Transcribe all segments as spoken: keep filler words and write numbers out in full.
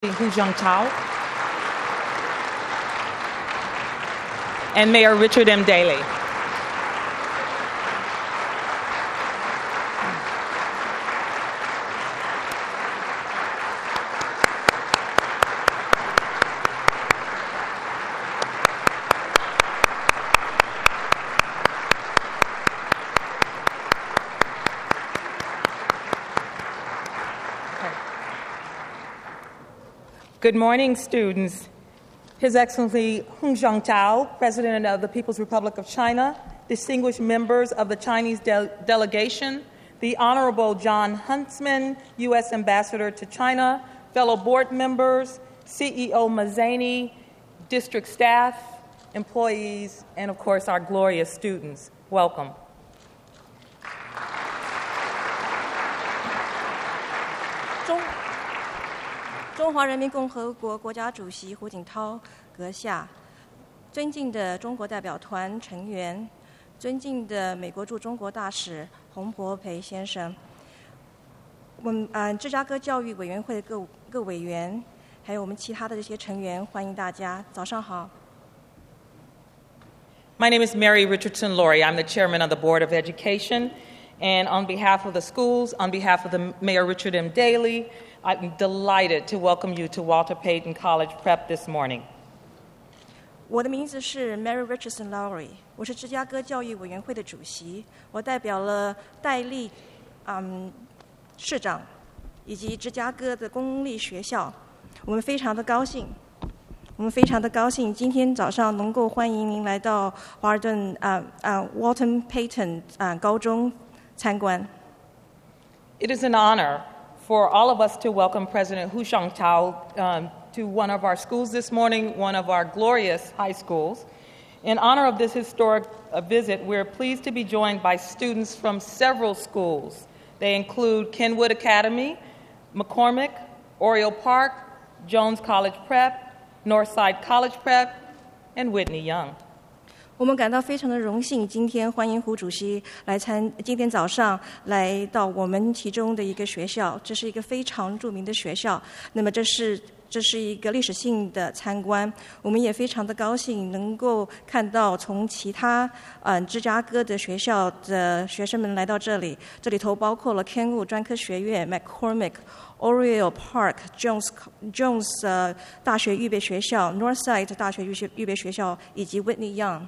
Hu Jintao and Mayor Richard M. Daley. Good morning, students. His Excellency Hu Jintao, President of the People's Republic of China, distinguished members of the Chinese de- delegation, the Honorable John Huntsman, U S Ambassador to China, fellow board members, C E O Mazzani, district staff, employees, and of course our glorious students. Welcome. 中华人民共和国国家主席胡锦涛阁下，尊敬的中国代表团成员，尊敬的美国驻中国大使洪博培先生，我们啊芝加哥教育委员会的各各委员，还有我们其他的这些成员，欢迎大家，早上好。 My name is Mary Richardson Laurie. I'm the chairman of the Board of Education, and on behalf of the schools, on behalf of the Mayor Richard M. Daley, I'm delighted to welcome you to Walter Payton College Prep this morning. 我的名字是 Mary Richardson Laurie， 我是芝加哥教育委员会的主席，我代表了戴利嗯市长以及芝加哥的公立学校，我们非常的高兴，我们非常的高兴今天早上能够欢迎您来到华尔顿啊啊 Walter Payton 啊高中参观。 It is an honor for all of us to welcome President Hu Jintao um, to one of our schools this morning, one of our glorious high schools. In honor of this historic uh, visit, we're pleased to be joined by students from several schools. They include Kenwood Academy, McCormick, Oriole Park, Jones College Prep, Northside College Prep, and Whitney Young. 我们感到非常的荣幸，今天欢迎胡主席来参，今天早上来到我们其中的一个学校，这是一个非常著名的学校。那么这是这是一个历史性的参观，我们也非常的高兴能够看到从其他嗯、呃、芝加哥的学校的学生们来到这里，这里头包括了 Kenwood 专科学院、McCormick、Oriole Park、Jones Jones 呃大学预备学校、Northside 大学预学预备学校以及 Whitney Young。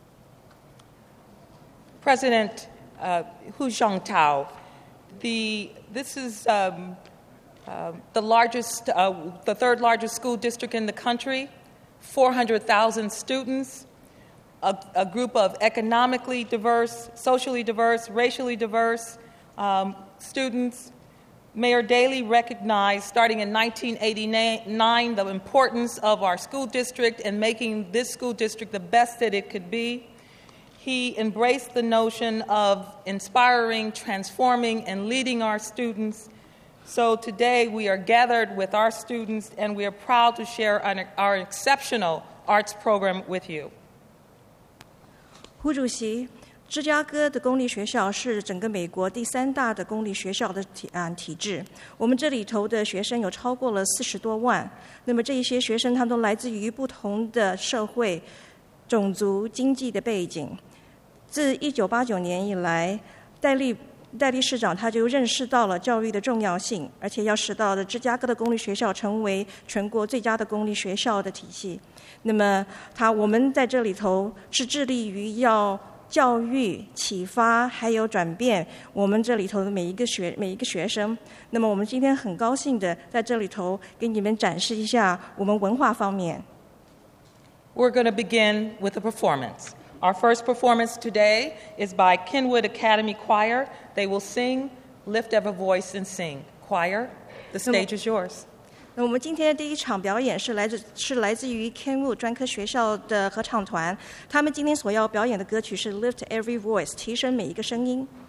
President uh, Hu Jintao, the this is um, uh, the largest, uh, the third largest school district in the country, four hundred thousand students, a, a group of economically diverse, socially diverse, racially diverse um, students. Mayor Daley recognized, starting in nineteen eighty-nine, the importance of our school district and making this school district the best that it could be. He embraced the notion of inspiring, transforming, and leading our students. So today we are gathered with our students, and we are proud to share our, our exceptional arts program with you. 胡主席，芝加哥的公立学校是整个美国第三大的公立学校的体啊体制。我们这里头的学生有超过了四十多万。那么这一些学生，他们都来自于不同的社会、种族、经济的背景。自一九八九年以来，戴利戴利市长他就认识到了教育的重要性，而且要使到的芝加哥的公立学校成为全国最佳的公立学校的体系。那么他我们在这里头是致力于要教育、启发还有转变我们这里头的每一个学每一个学生。那么我们今天很高兴的在这里头给你们展示一下我们文化方面。 We're going to begin with a performance. Our first performance today is by Kenwood Academy Choir. They will sing, lift every voice and sing. Choir, the stage is yours. 那我们今天的第一场表演是来自是来自于 Kenwood 专科学校的合唱团，他们今天所要表演的歌曲是 Lift Every Voice， 提升每一个声音。